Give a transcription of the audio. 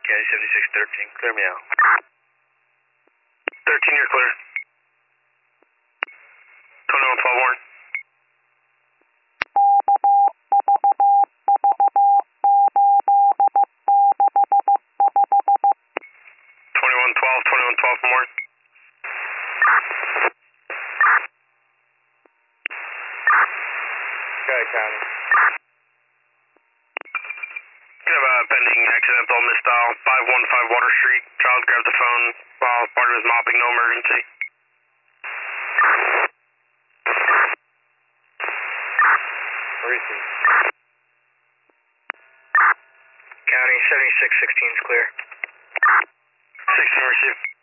County 7613, clear me out. 13, you're clear. 2112 Warren. 2112 from Warren. Okay, County. We have a pending accidental misdial, 515 Water Street. Child grabbed the phone while part of his mopping, no emergency. Receive. County 7616 is clear. 16 received.